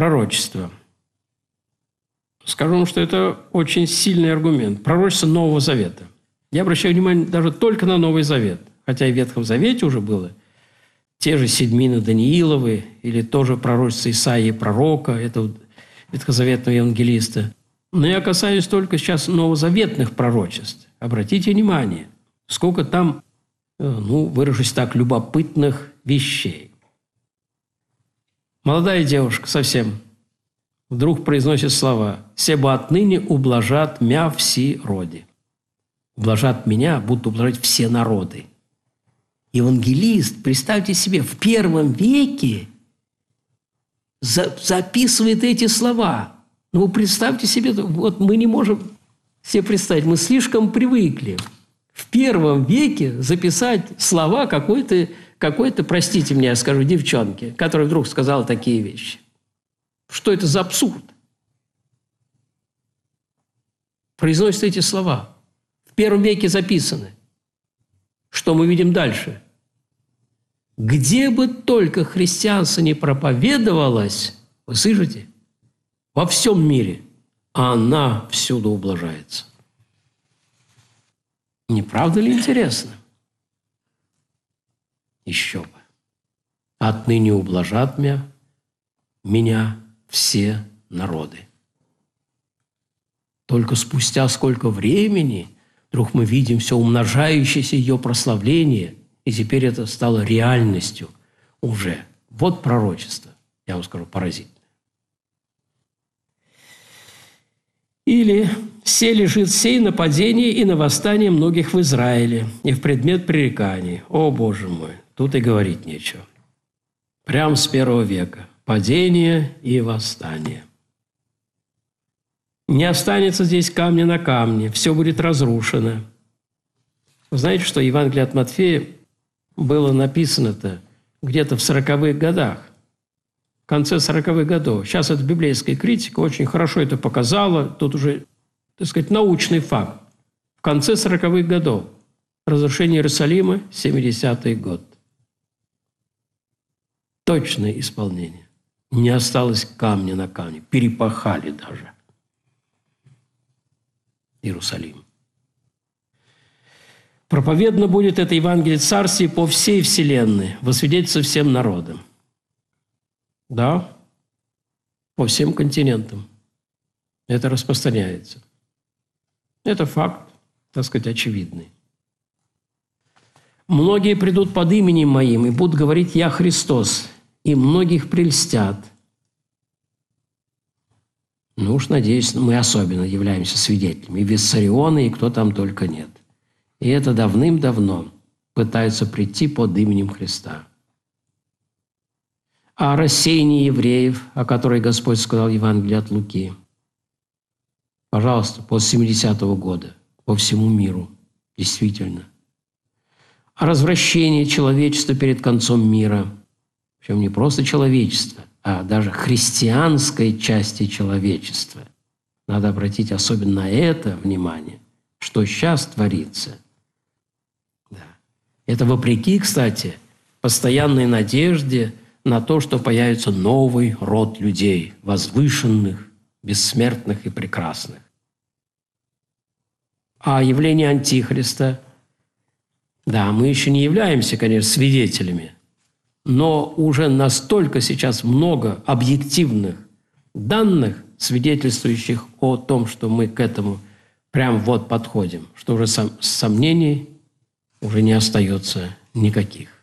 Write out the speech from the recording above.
пророчество. Скажу вам, что это очень сильный аргумент. Пророчество Нового Завета. Я обращаю внимание даже только на Новый Завет. Хотя и в Ветхом Завете уже было те же седьмины Данииловы или тоже пророчество Исаии пророка, этого ветхозаветного евангелиста. Но я касаюсь только сейчас новозаветных пророчеств. Обратите внимание, сколько там, выражусь так, любопытных вещей. Молодая девушка совсем вдруг произносит слова «Себо отныне ублажат мя все роди». Ублажат меня, будут ублажать все народы. Евангелист, представьте себе, в первом веке записывает эти слова. Ну, представьте себе, вот мы не можем себе представить, мы слишком привыкли в первом веке записать слова какой-то, простите меня, я скажу, девчонки, которая вдруг сказала такие вещи. Что это за абсурд? Произносят эти слова. В первом веке записаны. Что мы видим дальше? Где бы только христианство не проповедовалось, вы слышите, во всем мире, она всюду ублажается. Не правда ли интересно? Еще бы. Отныне ублажат меня все народы. Только спустя сколько времени вдруг мы видим все умножающееся ее прославление, и теперь это стало реальностью уже. Вот пророчество, я вам скажу, поразительное. Или «Се лежит сей на падении и на восстании многих в Израиле, и в предмет пререканий». О, Боже мой, тут и говорить нечего. Прям с первого века. Падение и восстание. Не останется здесь камня на камне, все будет разрушено. Вы знаете, что Евангелие от Матфея было написано-то где-то в 40-х годах, в конце 40-х годов. Сейчас эта библейская критика очень хорошо это показала. Тут уже, так сказать, научный факт. В конце 40-х годов разрушение Иерусалима, 70-й год. Точное исполнение. Не осталось камня на камне. Перепахали даже Иерусалим. Проповедно будет это Евангелие Царствия по всей вселенной, во свидетельство всем народам. Да, по всем континентам это распространяется. Это факт, так сказать, очевидный. Многие придут под именем Моим и будут говорить «Я Христос», и многих прельстят. Ну уж, надеюсь, мы особенно являемся свидетелями. И Виссарионы, и кто там только нет. И это давным-давно пытаются прийти под именем Христа. А рассеяние евреев, о которой Господь сказал в Евангелии от Луки, пожалуйста, после 70-го года по всему миру, действительно. А развращение человечества перед концом мира, причем не просто человечества, а даже христианской части человечества. Надо обратить особенно на это внимание, что сейчас творится. Да. Это вопреки, кстати, постоянной надежде на то, что появится новый род людей, возвышенных, бессмертных и прекрасных. А явление Антихриста, да, мы еще не являемся, конечно, свидетелями, но уже настолько сейчас много объективных данных, свидетельствующих о том, что мы к этому прям вот подходим, что уже сомнений уже не остается никаких.